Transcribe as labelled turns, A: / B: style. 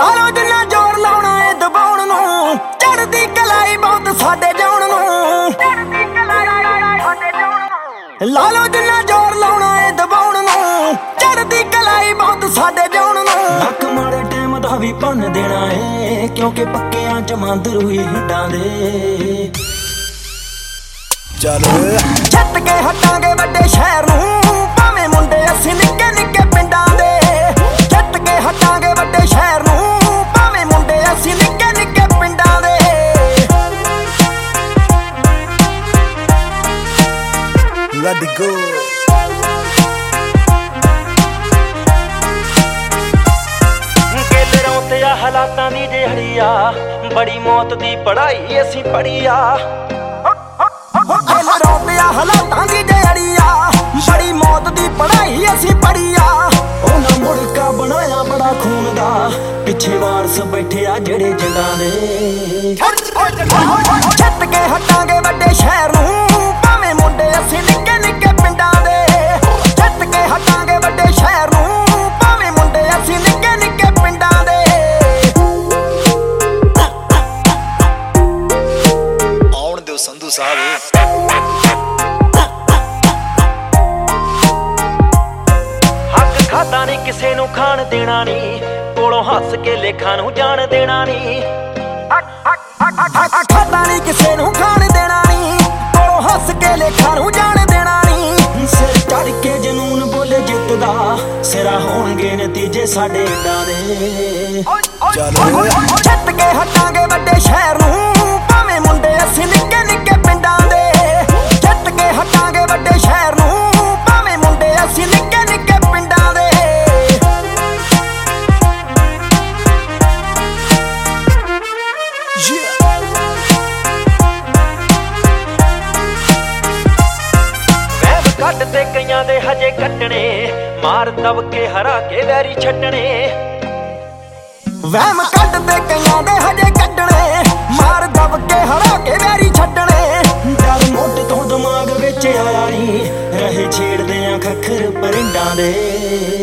A: ਲਾ ਲੋ ਜਿੰਨਾ ਜ਼ੋਰ ਲਾਉਣਾ ਏ ਦਬਾਉਣ ਨੂੰ, ਚੜਦੀ ਕਲਾਈ ਬਹੁਤ ਸਾਡੇ ਜਾਉਣ ਨੂੰ। ਲਾ ਲੋ ਜਿੰਨਾ ਜ਼ੋਰ ਲਾਉਣਾ ਏ ਦਬਾਉਣ ਨੂੰ, ਚੜਦੀ ਕਲਾਈ ਬਹੁਤ ਸਾਡੇ ਜਾਉਣ ਨੂੰ। ਲੱਕ ਮਾੜੇ ਟਾਈਮ ਦਾ ਵੀ ਭੰਨ ਦੇਣਾ ਏ, ਕਿਉਂਕਿ ਪੱਕਿਆਂ ਚ ਮੰਦਰ ਹੋਈ ਹਿੱਡਾਂ ਦੇ।
B: ਚੱਲ
A: ਛੱਤ ਕੇ ਹਟਾਂਗੇ ਵੱਡੇ ਸ਼ਹਿਰ ਨੂੰ, ਭਾਵੇਂ ਮੁੰਡੇ ਅਸੀਂ ਨਿੱਕੇ ਨਿੱਕੇ ਪਿੰਡਾਂ ਦੇ। ਛੱਤ ਕੇ ਹਟਾਂਗੇ ਵੱਡੇ ਸ਼ਹਿਰ ਨੂੰ, ਭਾਵੇਂ ਮੁੰਡੇ ਅਸੀਂ ਨਿੱਕੇ ਨਿੱਕੇ ਪਿੰਡਾਂ ਦੇ।
B: let it go।
A: ਗੇਲਰਾਂ ਤੇ ਆ ਹਾਲਾਤਾਂ ਦੀ ਜਿਹੜੀ ਆ, ਬੜੀ ਮੌਤ ਦੀ ਪੜ੍ਹਾਈ ਅਸੀਂ ਪੜ੍ਹੀ ਆ। ਗੇਲਰਾਂ ਤੇ ਆ ਹਾਲਾਤਾਂ ਦੀ ਜਿਹੜੀ ਆ, ਬੜੀ ਮੌਤ ਦੀ ਪੜ੍ਹਾਈ ਅਸੀਂ ਪੜ੍ਹੀ ਆ। ਉਹਨਾਂ ਮੁੜਕਾ ਬਣਾਇਆ ਬੜਾ ਖੂਨ ਦਾ, ਪਿੱਛੇ ਵਾਰਸ ਬੈਠੇ ਆ ਜਿਹੜੇ ਜਿੰਦਾਂ ਦੇ। ਛੱਤ ਕੇ ਹਟਾਂਗੇ ਵੱਡੇ ਸ਼ਹਿਰ ਨੂੰ, ਭਾਵੇਂ ਮੁੰਡੇ ਅਸੀਂ ਨਿੱਕੇ ਨਿੱਕੇ ਪਿੰਡਾਂ ਦੇ। ਛੱਤ ਕੇ ਹਟਾਂਗੇ ਵੱਡੇ ਸ਼ਹਿਰ ਨੂੰ, ਭਾਵੇਂ ਮੁੰਡੇ ਅਸੀਂ ਨਿੱਕੇ ਨਿੱਕੇ ਪਿੰਡਾਂ ਦੇ।
B: ਆਉਣ ਦਿਓ ਸੰਧੂ ਸਾਹਿਬ।
A: ਹੱਕ ਖਾਦਾ ਨੀ ਕਿਸੇ ਨੂੰ ਖਾਣ ਦੇਣਾ ਨੀ, ਕੋਲੋਂ ਹੱਸ ਕੇ ਲੇਖਾਂ ਨੂੰ ਜਾਣ ਦੇਣਾ ਨੀ। ਹੱਕ ਖਾਦਾ ਨੀ ਕਿਸੇ ਨੂੰ ਖਾਣ ਦੇਣਾ ਨੀ, ਕੋਲੋਂ ਹੱਸ ਕੇ ਲੇਖਾਂ ਨੂੰ ਜਾਣ ਦੇਣਾ ਨੀ। ਸਿਰ ਚੜ ਕੇ ਜਨੂਨ ਬੋਲੇ ਜਿੱਤਦਾ, ਸਿਰਾ ਹੋਣਗੇ ਨਤੀਜੇ ਸਾਡੇ ਏਦਾਂ ਦੇ।
B: ਚੱਲ
A: ਛੱਤ ਕੇ ਹਟਾਂਗੇ ਵੱਡੇ ਸ਼ਹਿਰ ਨੂੰ, ਭਾਵੇਂ ਮੁੰਡੇ ਅਸੀਂ ਨਿੱਕੇ ਨਿੱਕੇ ਪਿੰਡਾਂ ਦੇ। ਛੱਤ ਕੇ ਹਟਾਂਗੇ ਵੱਡੇ ਸ਼ਹਿਰ ਨੂੰ, ਭਾਵੇਂ ਮੁੰਡੇ ਅਸੀਂ ਨਿੱਕੇ ਨਿੱਕੇ ਪਿੰਡਾਂ ਦੇ। ਵਹਿਮ ਕੱਢ ਤੇ ਕਈਆਂ ਦੇ ਹਜੇ ਕੱਟਣੇ, ਮਾਰ ਦਬ ਕੇ ਹਰਾ ਕੇ ਵੈਰੀ ਛੱਡਣੇ। ਵਹਿਮ ਕੱਢ ਤੇ ਕਈਆਂ ਦੇ ਹਜੇ ਕੱਢਣੇ, ਮਾਰ ਦਬ ਕੇ ਹਰਾ ਕੇ ਵੈਰੀ ਛੱਡਣੇ। ਡਰ ਮੁੱਢ ਤੋਂ ਦਿਮਾਗ ਵਿੱਚ ਆਇਆ ਨੀ, ਰਹੇ ਛੇੜਦੇ ਆ ਖੱਖਰ ਪਰਿੰਡਾਂ ਦੇ।